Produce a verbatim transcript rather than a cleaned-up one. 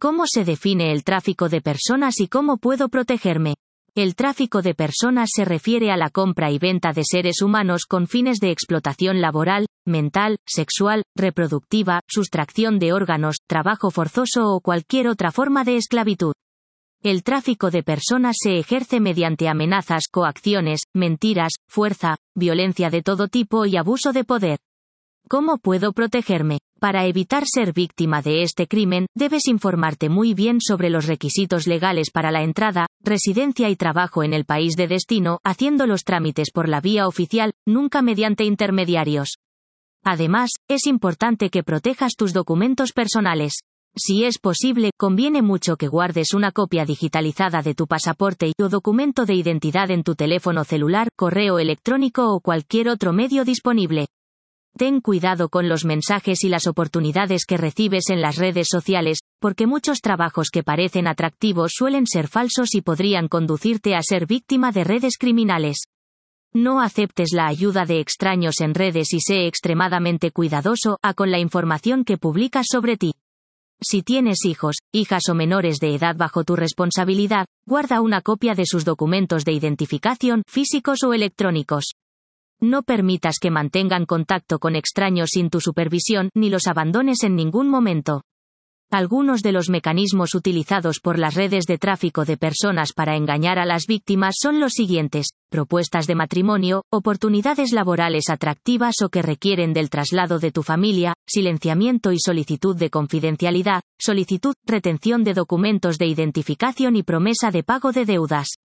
¿Cómo se define el tráfico de personas y cómo puedo protegerme? El tráfico de personas se refiere a la compra y venta de seres humanos con fines de explotación laboral, mental, sexual, reproductiva, sustracción de órganos, trabajo forzoso o cualquier otra forma de esclavitud. El tráfico de personas se ejerce mediante amenazas, coacciones, mentiras, fuerza, violencia de todo tipo y abuso de poder. ¿Cómo puedo protegerme? Para evitar ser víctima de este crimen, debes informarte muy bien sobre los requisitos legales para la entrada, residencia y trabajo en el país de destino, haciendo los trámites por la vía oficial, nunca mediante intermediarios. Además, es importante que protejas tus documentos personales. Si es posible, conviene mucho que guardes una copia digitalizada de tu pasaporte y o documento de identidad en tu teléfono celular, correo electrónico o cualquier otro medio disponible. Ten cuidado con los mensajes y las oportunidades que recibes en las redes sociales, porque muchos trabajos que parecen atractivos suelen ser falsos y podrían conducirte a ser víctima de redes criminales. No aceptes la ayuda de extraños en redes y sé extremadamente cuidadoso a con la información que publicas sobre ti. Si tienes hijos, hijas o menores de edad bajo tu responsabilidad, guarda una copia de sus documentos de identificación, físicos o electrónicos. No permitas que mantengan contacto con extraños sin tu supervisión, ni los abandones en ningún momento. Algunos de los mecanismos utilizados por las redes de tráfico de personas para engañar a las víctimas son los siguientes: propuestas de matrimonio, oportunidades laborales atractivas o que requieren del traslado de tu familia, silenciamiento y solicitud de confidencialidad, solicitud, retención de documentos de identificación y promesa de pago de deudas.